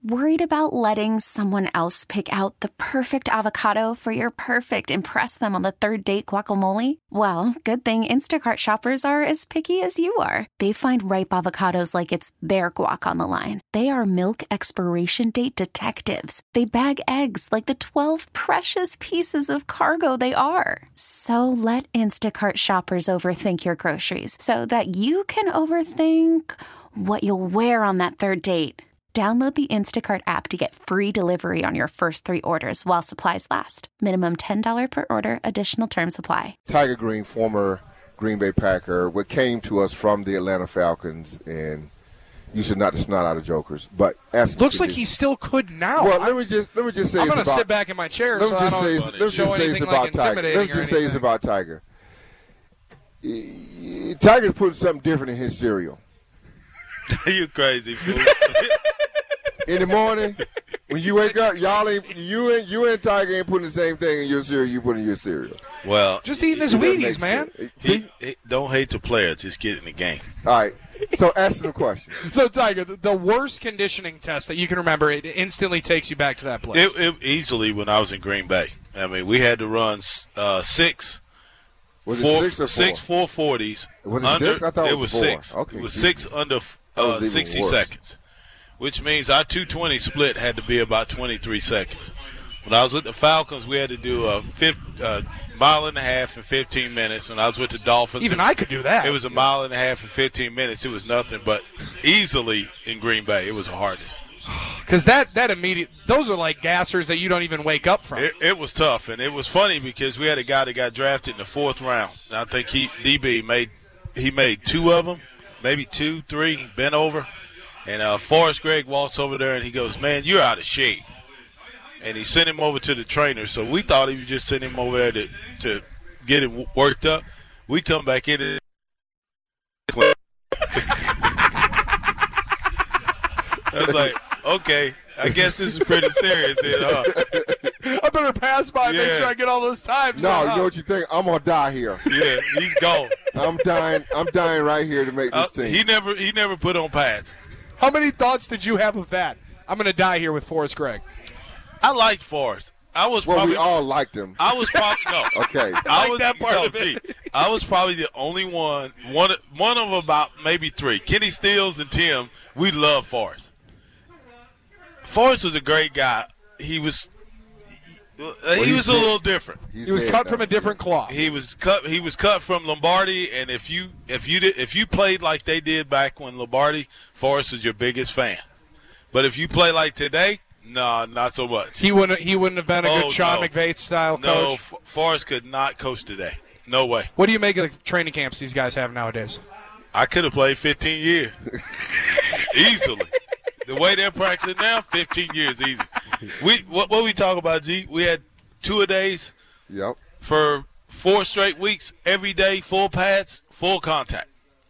Worried about letting someone else pick out the perfect avocado for your perfect impress them on the third date guacamole? Well, good thing Instacart shoppers are as picky as you are. They find ripe avocados like it's their guac on the line. They are milk expiration date detectives. They bag eggs like the 12 precious pieces of cargo they are. So let Instacart shoppers overthink your groceries so that you can overthink what you'll wear on that third date. Download the Instacart app to get free delivery on your first 3 orders while supplies last. Minimum $10 per order. Additional terms apply. Tiger Green, former Green Bay Packer, what came to us from the Atlanta Falcons, and you should not the snot out of jokers. But looks like he still could now. Well, let me just say I'm going to sit back in my chair. Let me just say it's about Tiger. Let me just say it's about Tiger. Tiger's putting something different in his cereal. You crazy fool. In the morning, when you wake up, you and Tiger ain't putting the same thing in your cereal you put in your cereal. Well, just eating his Wheaties, man. See? Don't hate the player, just get in the game. All right. So ask the question. So, Tiger, the worst conditioning test that you can remember, it instantly takes you back to that place. It easily when I was in Green Bay. I mean, we had to run 6. Was it 6 or 6 440s. Was it 6? I thought it was 4. 6. Okay, it was Jesus. 6 under 60 seconds, which means our 220 split had to be about 23 seconds. When I was with the Falcons, we had to do a mile and a half in 15 minutes. When I was with the Dolphins, even I could do that. It was a mile and a half in 15 minutes. It was nothing, but easily in Green Bay, it was the hardest. Because that immediate, those are like gassers that you don't even wake up from. It was tough, and it was funny because we had a guy that got drafted in the 4th round. And I think DB made 2 of them, maybe 2, 3, bent over. And Forrest Gregg walks over there and he goes, "Man, you're out of shape." And he sent him over to the trainer. So we thought he was just sending him over there to get him worked up. We come back in and I was like, okay, I guess this is pretty serious then, huh? I better pass by and make sure I get all those times. No, you know what you think? I'm gonna die here. Yeah, he's gone. I'm dying right here to make this team. He never put on pads. How many thoughts did you have of that? I'm gonna die here with Forrest Gregg. I liked Forrest. We all liked him. I was probably no. Okay. I was that part of it. I was probably the only one of about maybe 3. Kenny Stills and Tim. We love Forrest. Forrest was a great guy. He was a little different. He was cut from a different cloth. He was cut from Lombardi, and if you played like they did back when Lombardi, Forrest was your biggest fan. But if you play like today, no, not so much. He wouldn't have been a good Sean McVay style coach. No, Forrest could not coach today. No way. What do you make of the training camps these guys have nowadays? I could have played 15 years easily. The way they're practicing now, 15 years easy. What we talk about, G? We had 2-a-days. Yep. For 4 straight weeks, every day, full pads, full contact.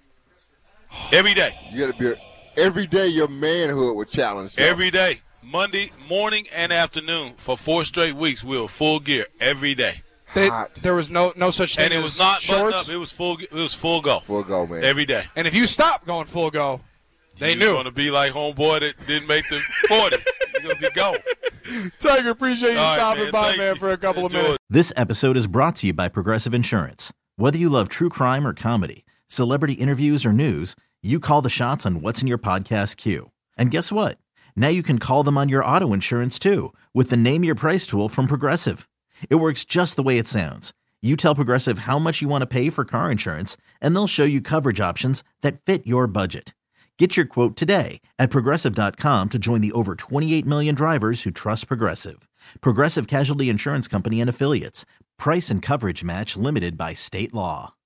Every day. You got to be every day. Your manhood would challenge. Every day, Monday morning and afternoon for 4 straight weeks. We were full gear every day. There was no such thing. And it was as not shorts. Up. It was full go. Full go, man. Every day. And if you stop going full go, they knew. You're going to be like homeboy that didn't make the 40s. You're going to be going. Tiger, appreciate you stopping by, man, for a couple of minutes. This episode is brought to you by Progressive Insurance. Whether you love true crime or comedy, celebrity interviews or news, you call the shots on what's in your podcast queue. And guess what? Now you can call them on your auto insurance, too, with the Name Your Price tool from Progressive. It works just the way it sounds. You tell Progressive how much you want to pay for car insurance, and they'll show you coverage options that fit your budget. Get your quote today at Progressive.com to join the over 28 million drivers who trust Progressive. Progressive Casualty Insurance Company and Affiliates. Price and coverage match limited by state law.